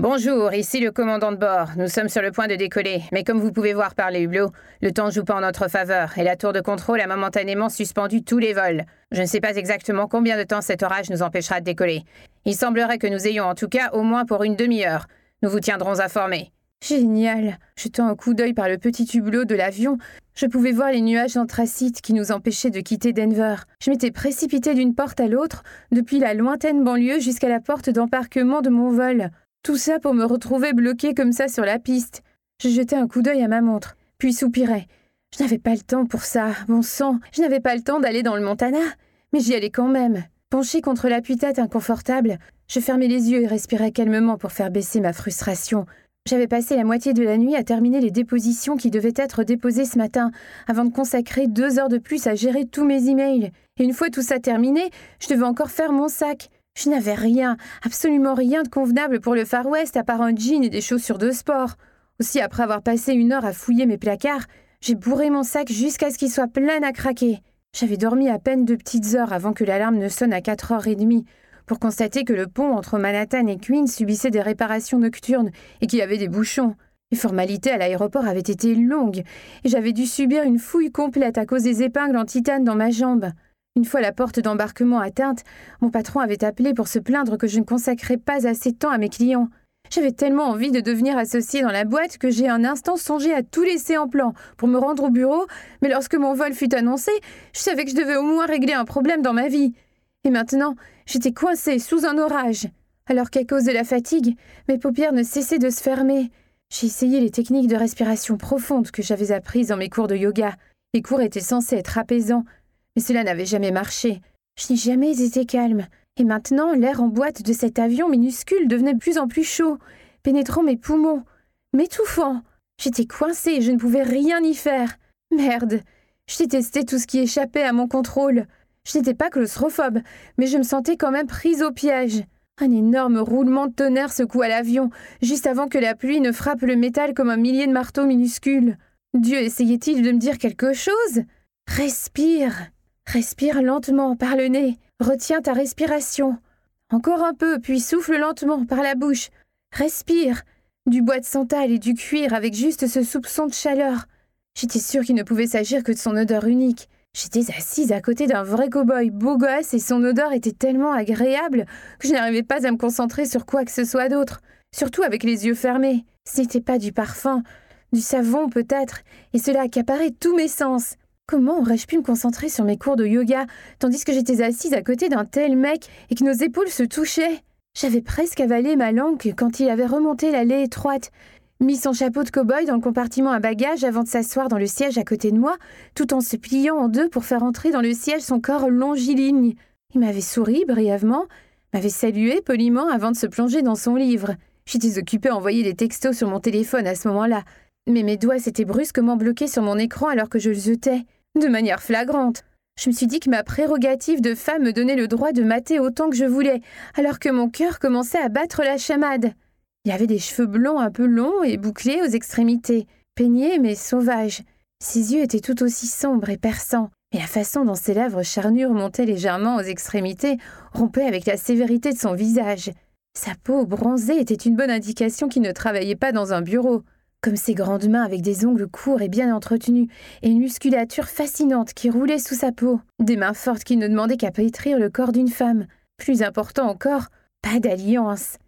Bonjour, ici le commandant de bord. Nous sommes sur le point de décoller, mais comme vous pouvez voir par les hublots, le temps joue pas en notre faveur et la tour de contrôle a momentanément suspendu tous les vols. Je ne sais pas exactement combien de temps cet orage nous empêchera de décoller. Il semblerait que nous ayons en tout cas au moins pour une demi-heure. Nous vous tiendrons informés. Génial. Jetant un coup d'œil par le petit hublot de l'avion, je pouvais voir les nuages d'anthracite qui nous empêchaient de quitter Denver. Je m'étais précipitée d'une porte à l'autre, depuis la lointaine banlieue jusqu'à la porte d'embarquement de mon vol. Tout ça pour me retrouver bloquée comme ça sur la piste. Je jetais un coup d'œil à ma montre, puis soupirais. Je n'avais pas le temps pour ça, bon sang. Je n'avais pas le temps d'aller dans le Montana, mais j'y allais quand même. Penchée contre l'appui-tête inconfortable, je fermais les yeux et respirais calmement pour faire baisser ma frustration. J'avais passé la moitié de la nuit à terminer les dépositions qui devaient être déposées ce matin, avant de consacrer 2 heures de plus à gérer tous mes emails. Et une fois tout ça terminé, je devais encore faire mon sac. Je n'avais rien, absolument rien de convenable pour le Far West à part un jean et des chaussures de sport. Aussi, après avoir passé 1 heure à fouiller mes placards, j'ai bourré mon sac jusqu'à ce qu'il soit plein à craquer. J'avais dormi à peine 2 petites heures avant que l'alarme ne sonne à 4h30 pour constater que le pont entre Manhattan et Queens subissait des réparations nocturnes et qu'il y avait des bouchons. Les formalités à l'aéroport avaient été longues et j'avais dû subir une fouille complète à cause des épingles en titane dans ma jambe. Une fois la porte d'embarquement atteinte, mon patron avait appelé pour se plaindre que je ne consacrais pas assez de temps à mes clients. J'avais tellement envie de devenir associée dans la boîte que j'ai un instant songé à tout laisser en plan pour me rendre au bureau, mais lorsque mon vol fut annoncé, je savais que je devais au moins régler un problème dans ma vie. Et maintenant, j'étais coincée sous un orage, alors qu'à cause de la fatigue, mes paupières ne cessaient de se fermer. J'ai essayé les techniques de respiration profonde que j'avais apprises dans mes cours de yoga. Les cours étaient censés être apaisants, mais cela n'avait jamais marché. Je n'ai jamais été calme. Et maintenant, l'air en boîte de cet avion minuscule devenait de plus en plus chaud, pénétrant mes poumons, m'étouffant. J'étais coincée et je ne pouvais rien y faire. Merde. Je détestais tout ce qui échappait à mon contrôle. Je n'étais pas claustrophobe, mais je me sentais quand même prise au piège. Un énorme roulement de tonnerre secoua l'avion, juste avant que la pluie ne frappe le métal comme un millier de marteaux minuscules. Dieu essayait-il de me dire quelque chose ? Respire. Respire lentement par le nez. Retiens ta respiration. Encore un peu, puis souffle lentement par la bouche. Respire. Du bois de santal et du cuir avec juste ce soupçon de chaleur. J'étais sûre qu'il ne pouvait s'agir que de son odeur unique. J'étais assise à côté d'un vrai cow-boy beau gosse et son odeur était tellement agréable que je n'arrivais pas à me concentrer sur quoi que ce soit d'autre, surtout avec les yeux fermés. Ce n'était pas du parfum, du savon peut-être, et cela accaparait tous mes sens. Comment aurais-je pu me concentrer sur mes cours de yoga tandis que j'étais assise à côté d'un tel mec et que nos épaules se touchaient ? J'avais presque avalé ma langue quand il avait remonté l'allée étroite, mis son chapeau de cow-boy dans le compartiment à bagages avant de s'asseoir dans le siège à côté de moi, tout en se pliant en deux pour faire entrer dans le siège son corps longiligne. Il m'avait souri brièvement, m'avait salué poliment avant de se plonger dans son livre. J'étais occupée à envoyer des textos sur mon téléphone à ce moment-là, mais mes doigts s'étaient brusquement bloqués sur mon écran alors que je le jetais, de manière flagrante. Je me suis dit que ma prérogative de femme me donnait le droit de mater autant que je voulais, alors que mon cœur commençait à battre la chamade. Il avait des cheveux blonds un peu longs et bouclés aux extrémités, peignés mais sauvages. Ses yeux étaient tout aussi sombres et perçants, et la façon dont ses lèvres charnures montaient légèrement aux extrémités rompait avec la sévérité de son visage. Sa peau bronzée était une bonne indication qu'il ne travaillait pas dans un bureau, comme ses grandes mains avec des ongles courts et bien entretenus, et une musculature fascinante qui roulait sous sa peau, des mains fortes qui ne demandaient qu'à pétrir le corps d'une femme. Plus important encore, pas d'alliance.